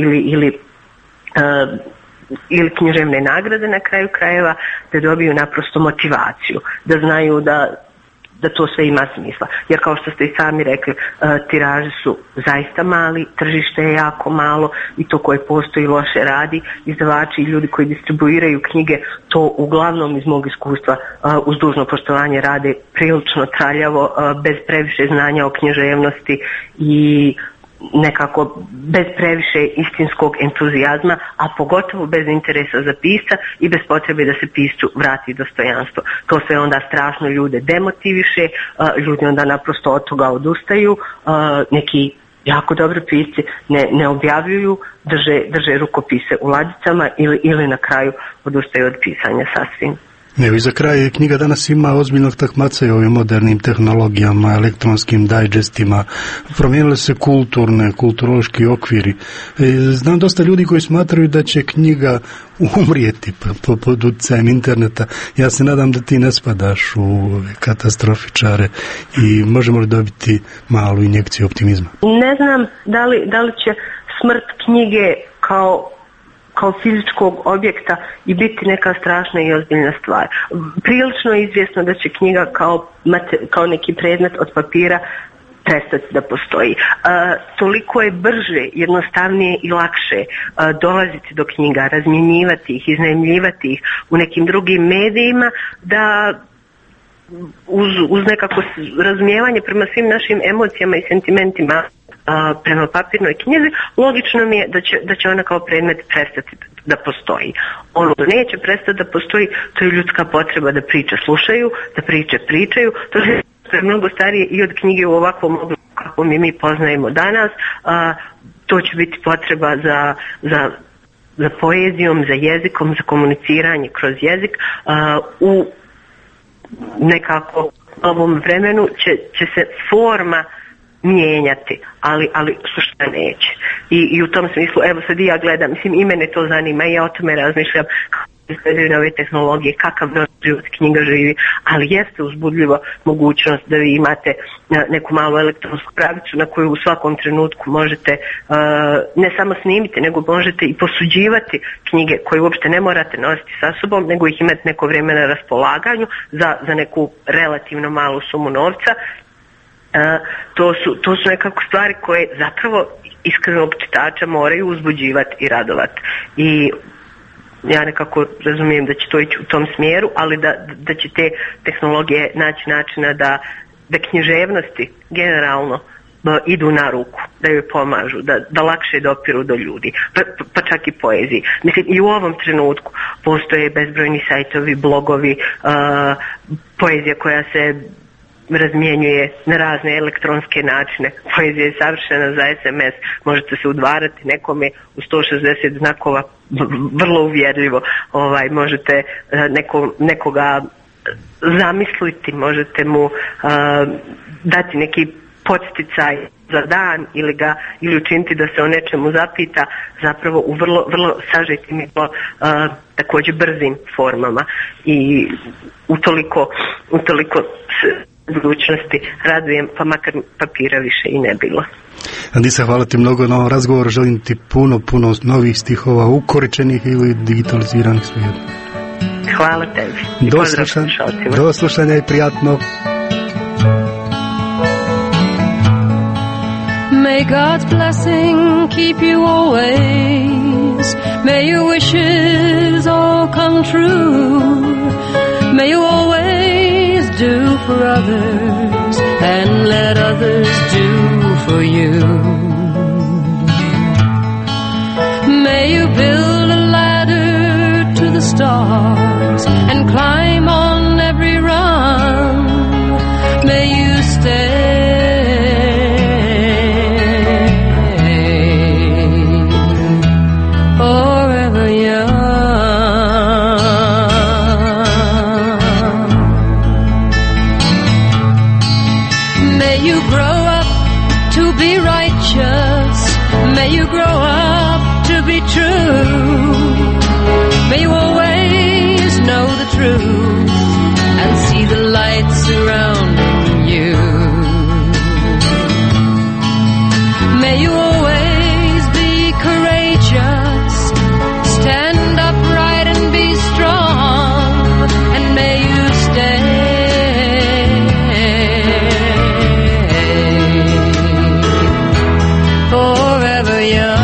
ili književne nagrade na kraju krajeva da dobiju naprosto motivaciju, da znaju da to sve ima smisla. Jer kao što ste i sami rekli, tiraže su zaista mali, tržište je jako malo i to koje postoji loše radi. Izdavači i ljudi koji distribuiraju knjige to uglavnom iz mog iskustva uz dužno poštovanje rade prilično traljavo, bez previše znanja o književnosti i nekako bez previše istinskog entuzijazma, a pogotovo bez interesa za pisca i bez potrebe da se piscu vrati dostojanstvo. To sve onda strašno ljude demotiviše, ljudi onda naprosto od toga odustaju, neki jako dobri pisci ne objavljuju, drže rukopise u ladicama ili na kraju odustaju od pisanja sasvim. Evo i za kraj, knjiga danas ima ozbiljnog takmaca i ovim modernim tehnologijama, elektronskim dajđestima, promijenile se kulturološki okviri. Znam dosta ljudi koji smatraju da će knjiga umrijeti pod utjecajem interneta. Ja se nadam da ti ne spadaš u katastrofičare i možemo li dobiti malu injekciju optimizma? Ne znam da li će smrt knjige kao fizičkog objekta i biti neka strašna i ozbiljna stvar. Prilično je izvjesno da će knjiga kao neki predmet od papira prestati da postoji. Toliko je brže, jednostavnije i lakše dolaziti do knjiga, razmjenjivati ih, iznajmljivati ih u nekim drugim medijima, da uz nekako razumijevanje prema svim našim emocijama i sentimentima prema papirnoj knjizi, logično mi je da će ona kao predmet prestati da postoji. Ono što neće prestati da postoji, to je ljudska potreba da priče slušaju, da priče pričaju, to je mnogo starije i od knjige u ovakvom obliku kako mi poznajemo danas. To će biti potreba za poezijom, za jezikom, za komuniciranje kroz jezik. U nekako ovom vremenu će se forma mijenjati, ali suština neće. I u tom smislu, evo sad i ja gledam, mislim i mene to zanima i ja o tome razmišljam kako izgledaju nove tehnologije, kakav život knjiga živi, ali jeste uzbudljiva mogućnost da vi imate neku malu elektronsku pravicu na koju u svakom trenutku možete ne samo snimiti, nego možete i posuđivati knjige koje uopšte ne morate nositi sa sobom, nego ih imati neko vrijeme na raspolaganju za neku relativno malu sumu novca. To su nekako stvari koje zapravo iskrenog čitača moraju uzbuđivati i radovati. I ja nekako razumijem da će to ići u tom smjeru, ali da će te tehnologije naći načina da književnosti generalno idu na ruku, da joj pomažu, da lakše dopiru do ljudi, pa čak i poeziji. Mislim, i u ovom trenutku postoje bezbrojni sajtovi, blogovi, poezija koja se razmjenjuje na razne elektronske načine. Poezija je savršena za SMS, možete se udvarati nekome u 160 znakova vrlo uvjerljivo, možete nekoga zamisliti, možete mu dati neki podsticaj za dan ili učiniti da se o nečemu zapita, zapravo u vrlo sažetim i također brzim formama i utoliko budućnosti radujem, pa makar papira više i ne bilo. Andisa, hvala ti mnogo na ovom razgovoru, želim ti puno novih stihova, ukoričenih ili digitaliziranih svejedno. Hvala tebi. Do slušanja i prijatno. May God's blessing keep you always. May your wishes all come true. May you always do for others and let others do for you. May you build a ladder to the stars and climb on every run. May you stay forever young. May you grow up to be righteous. May you grow up to be true. May you always know the truth and see the light surrounding you. May you always be courageous, stand upright and be strong, and may you stay forever young.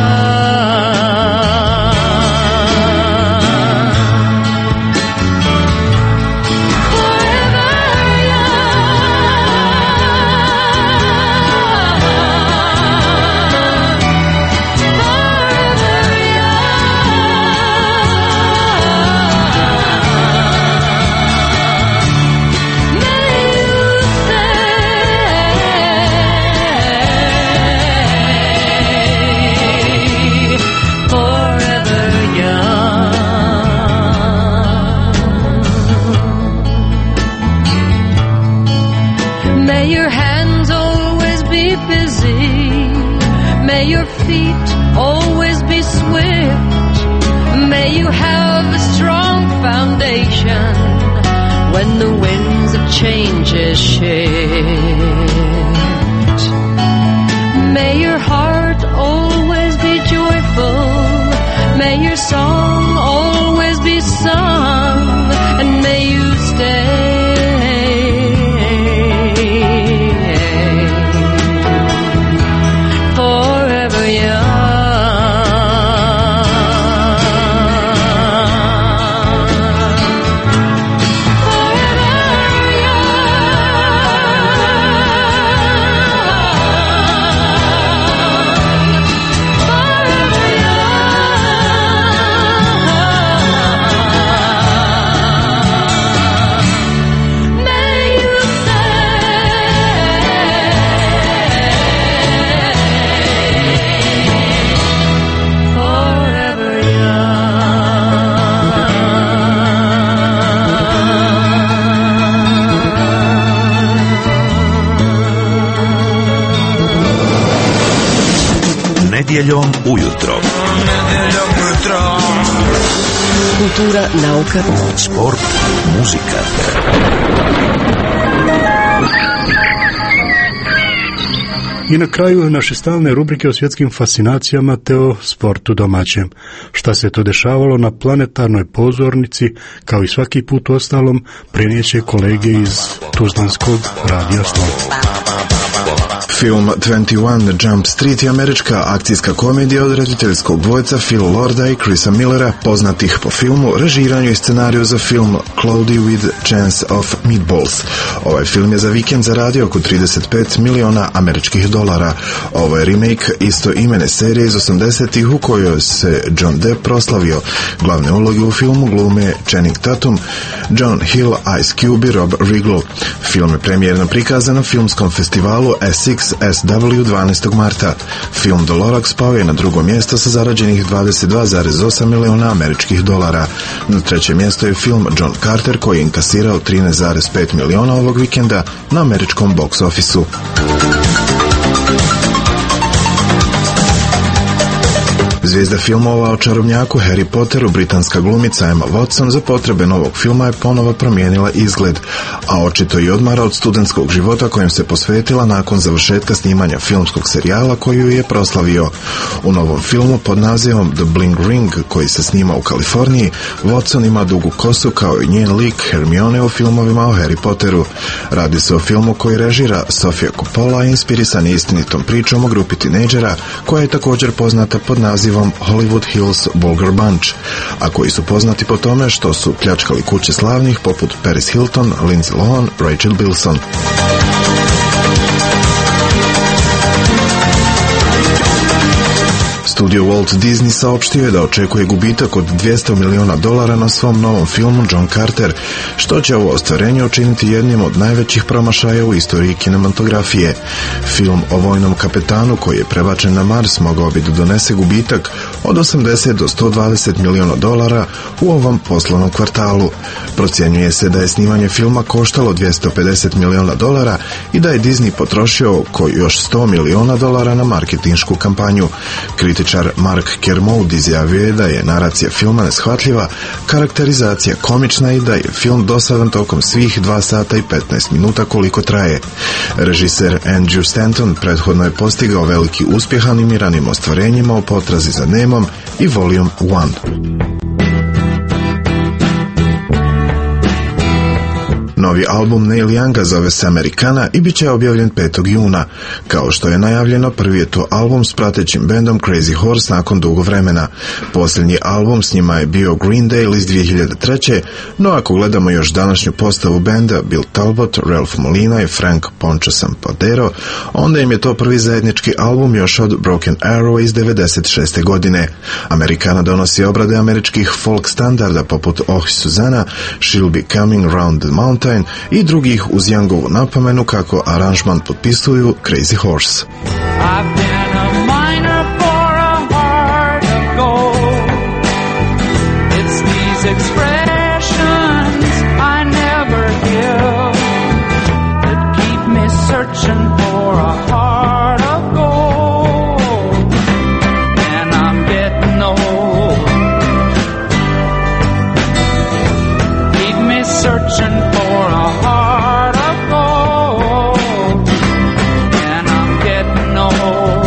May your hands always be busy. May your feet always be swift. May you have a strong foundation when the winds of change shift. May your heart always be joyful. May your song always be sung. And may you stay forever young. Nedjeljom ujutro. Kultura, nauka, sport, muzika. I na kraju naše stalne rubrike o svjetskim fascinacijama te o sportu domaćem. Šta se to dešavalo na planetarnoj pozornici, kao i svaki put ostalom, prenijeće kolege iz Tuzlanskog radija Slobodna. Film 21 Jump Street je američka akcijska komedija od rediteljskog dvojca Phil Lorda i Chrisa Millera, poznatih po filmu, režiranju i scenariju za film Cloudy with Chance of Meatballs. Ovaj film je za vikend zaradio oko 35 miliona američkih dolara. Ovo je remake isto imene serije iz 80-ih u kojoj se John Depp proslavio. Glavne uloge u filmu glume Channing Tatum, John Hill, Ice Cube i Rob Riggle. Film je premijerno prikazan na filmskom festivalu Essex SW 12. marta. Film Dolorax pao je na drugo mjesto sa zarađenih 22,8 miliona američkih dolara. Na trećem mjestu je film John Carter koji je inkasirao 13,5 miliona ovog vikenda na američkom box officeu. Zvijezda filmova o čarobnjaku Harry Potteru, britanska glumica Emma Watson, za potrebe novog filma je ponovo promijenila izgled, a očito i odmara od studentskog života kojem se posvetila nakon završetka snimanja filmskog serijala koji ju je proslavio. U novom filmu pod nazivom The Bling Ring, koji se snima u Kaliforniji, Watson ima dugu kosu kao i njen lik Hermione u filmovima o Harry Potteru. Radi se o filmu koji režira Sofia Coppola, inspirisan istinitom pričom o grupi tinejdžera koja je također poznata pod nazivom Hollywood Hills Bulgar Bunch, a koji su poznati po tome što su pljačkali kuće slavnih poput Paris Hilton, Lindsay Lohan, Rachel Bilson. Studio Walt Disney saopštio je da očekuje gubitak od $200 miliona na svom novom filmu John Carter, što će ovo ostvarenje učiniti jednim od najvećih promašaja u istoriji kinematografije. Film o vojnom kapetanu koji je prebačen na Mars mogao bi da donese gubitak od $80 do $120 miliona u ovom poslovnom kvartalu. Procjenjuje se da je snimanje filma koštalo $250 miliona i da je Disney potrošio oko još $100 miliona na marketinšku kampanju. Kritičar Mark Kermode izjavio je da je naracija filma neshvatljiva, karakterizacija komična i da je film dosadan tokom svih 2 sata i 15 minuta koliko traje. Režiser Andrew Stanton prethodno je postigao veliki uspjeh animiranim ostvarenjima o potrazi za Nemom i Volume 1. Novi album Neil Younga zove se Americana i bit će objavljen 5. juna. Kao što je najavljeno, prvi je to album s pratećim bendom Crazy Horse nakon dugo vremena. Posljednji album s njima je bio Greendale iz 2003. No ako gledamo još današnju postavu benda, Bill Talbot, Ralph Molina i Frank Poncho Sampadero, onda im je to prvi zajednički album još od Broken Arrow iz 96. godine. Americana donosi obrade američkih folk standarda poput Oh Susanna, She'll Be Coming Round the Mountain i drugih uz Youngovu napomenu kako aranžman potpisuju Crazy Horse. I've been a miner for a heart of gold. It's these expressions I never give that keep me searching for a heart of gold. And I'm getting old. Keep me searching for a heart of gold. And I'm getting old.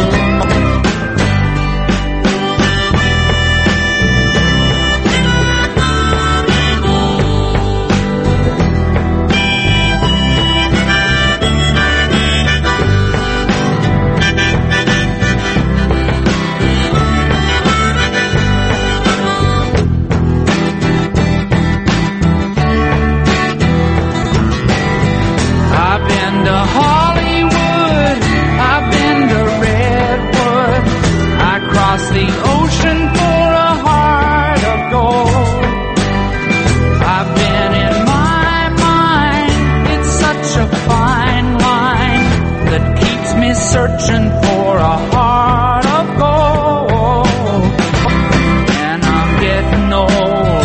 I've been to Hollywood, I've been to Redwood, I crossed the ocean for a heart of gold. I've been in my mind, it's such a fine line that keeps me searching for a heart of gold. And I'm getting old.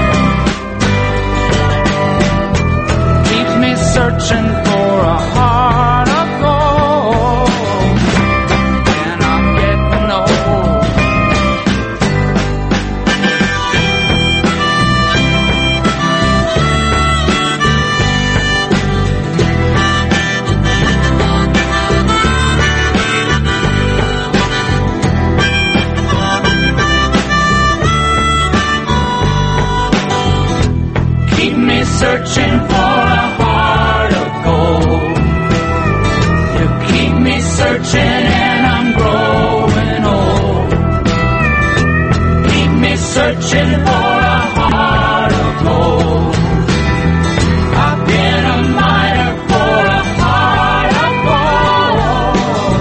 Keeps me searching for a heart of gold. And I'm getting old. Keep me searching for a heart of gold. You keep me searching and I'm growing old. Keep me searching for a heart of gold. I've been a miner for a heart of gold.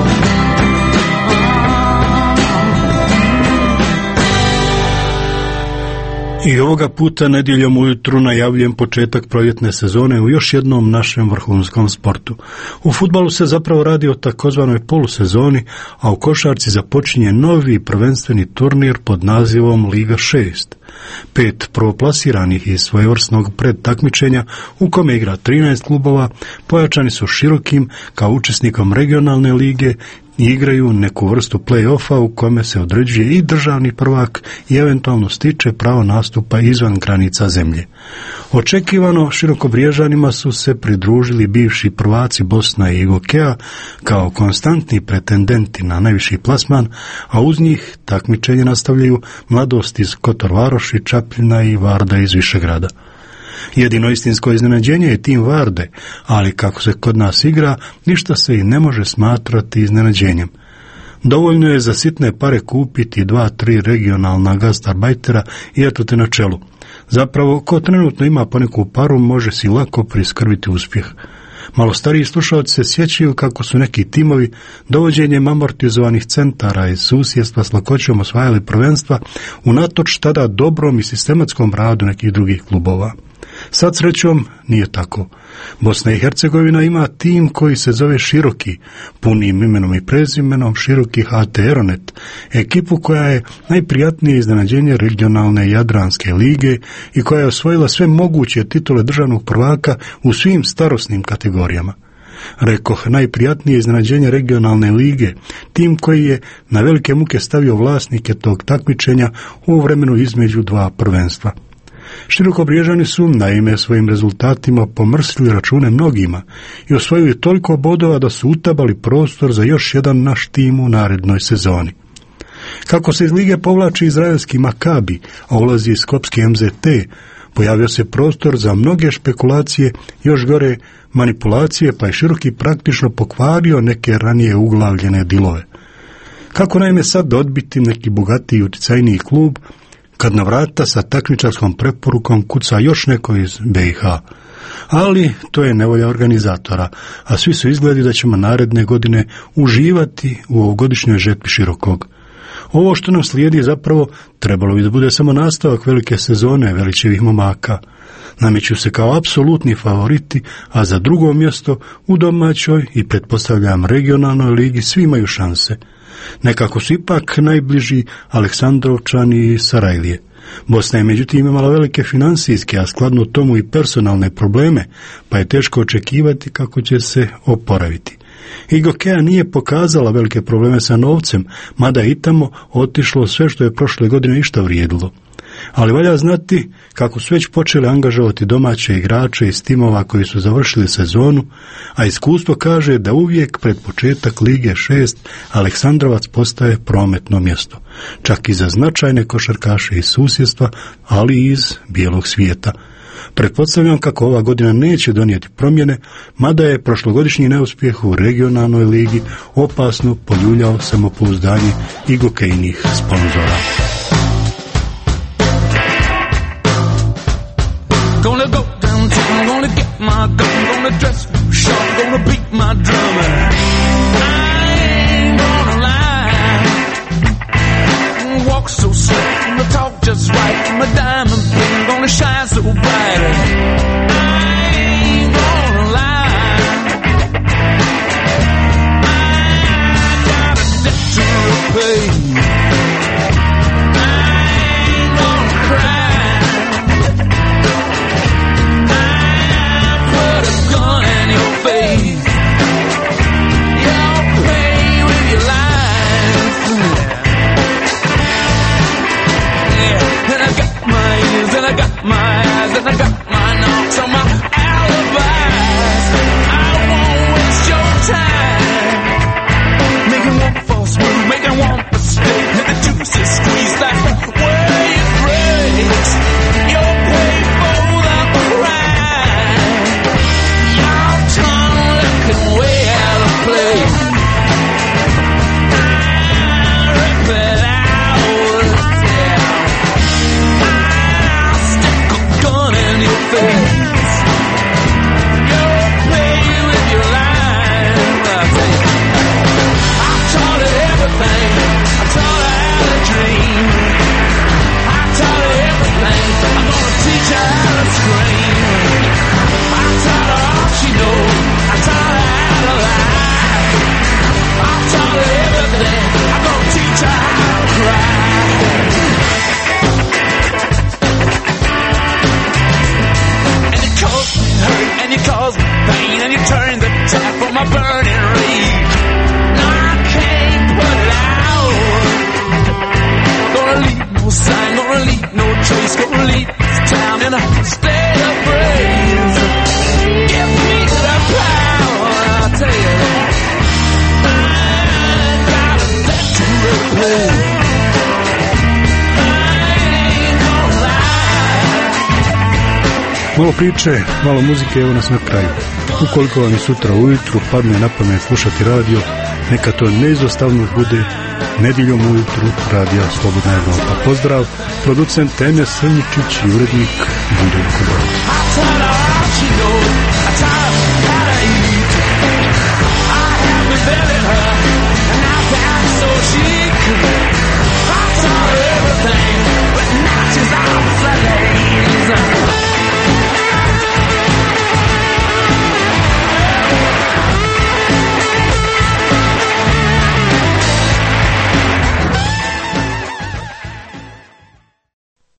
I ovoga puta nedjeljom ujutru najavljujem početak proljetne sezone u još jednom našem vrhunskom sportu. U fudbalu se zapravo radi o takozvanoj polusezoni, a u košarci započinje novi prvenstveni turnir pod nazivom Liga 6. 5 prvoplasiranih iz svojevrsnog predtakmičenja u kome igra 13 klubova, pojačani su širokim kao učesnikom regionalne lige i igraju neku vrstu play-offa u kome se određuje i državni prvak i eventualno stiče pravo nastupa izvan granica zemlje. Očekivano širokobriježanima su se pridružili bivši prvaci Bosna i Gokeja kao konstantni pretendenti na najviši plasman, a uz njih takmičenje nastavljaju mladost iz Kotor Varoši, Čapljina i Varda iz Višegrada. Jedino istinsko iznenađenje je tim Varde, ali kako se kod nas igra, ništa se i ne može smatrati iznenađenjem. Dovoljno je za sitne pare kupiti 2-3 regionalna gastarbajtera i eto te na čelu. Zapravo, ko trenutno ima poneku paru, može si lako priskrbiti uspjeh. Malo stariji slušalci se sjećaju kako su neki timovi dovođenjem amortizovanih centara iz susjedstva s lakoćom osvajali prvenstva unatoč tada dobrom i sistematskom radu nekih drugih klubova. Sad srećom nije tako. Bosna i Hercegovina ima tim koji se zove Široki, punim imenom i prezimenom Široki HT Aeronet, ekipu koja je najprijatnije iznenađenje regionalne Jadranske lige i koja je osvojila sve moguće titule državnog prvaka u svim starosnim kategorijama. Rekoh, najprijatnije iznenađenje regionalne lige, tim koji je na velike muke stavio vlasnike tog takmičenja u vremenu između dva prvenstva. Širokobriježani su naime svojim rezultatima pomrsili račune mnogima i osvojili toliko bodova da su utabali prostor za još jedan naš tim u narednoj sezoni. Kako se iz lige povlači izraelski Makabi, a ulazi iz skopski MZT, pojavio se prostor za mnoge špekulacije, još gore manipulacije, pa je Široki praktično pokvario neke ranije uglavljene dilove. Kako naime sad odbiti neki bogatiji i uticajniji klub, kad na vrata sa takmičarskom preporukom kuca još neko iz BiH. Ali to je nevolja organizatora, a svi su izgledi da ćemo naredne godine uživati u ovogodišnjoj žetvi Širokog. Ovo što nam slijedi zapravo trebalo bi da bude samo nastavak velike sezone Velićevih momaka. Nameću se kao apsolutni favoriti, a za drugo mjesto u domaćoj i pretpostavljam regionalnoj ligi svi imaju šanse. Nekako su ipak najbliži Aleksandrovčani i Sarajlije. Bosna je međutim imala velike financijske, a skladno tomu i personalne probleme, pa je teško očekivati kako će se oporaviti. I Gokeja nije pokazala velike probleme sa novcem, mada je i tamo otišlo sve što je prošle godine išta vrijedilo. Ali valja znati kako su već počeli angažovati domaće igrače iz timova koji su završili sezonu, a iskustvo kaže da uvijek pred početak Lige 6 Aleksandrovac postaje prometno mjesto, čak i za značajne košarkaše iz susjedstva, ali i iz bijelog svijeta. Pretpostavljam kako ova godina neće donijeti promjene, mada je prošlogodišnji neuspjeh u regionalnoj ligi opasno poljuljao samopouzdanje i gokejnih sponzora. Gonna go downtown, gonna get my gun, gonna dress sharp, gonna beat my drum. I ain't gonna lie, walk so slick, gonna talk just right, my diamond ring gonna shine so bright. I ain't gonna lie, I got a debt to repay. I ain't gonna cry. My eyes and I got my knocks on my alibis. I won't waste your time making one false move, making one mistake, and the juice is squeezed. That's the way it breaks. You'll pay for the crime. Your tongue looking way out of place. I rip it out. My burning rage. No, I can't put it out. Gonna leave no sign, gonna leave no trace, gonna leave this town in a state of praise. Give me the power, I'll tell you that. I got a debt to repay. I ain't gonna lie. Malo priče, malo muzike, evo nas na kraju. Ukoliko vam je sutra ujutru padne na pamet slušati radio, neka to neizostavno bude nedjeljom ujutru radija Slobodna Evropa. Pozdrav, producent Enes Srnjičić i urednik Budej Kuba. belly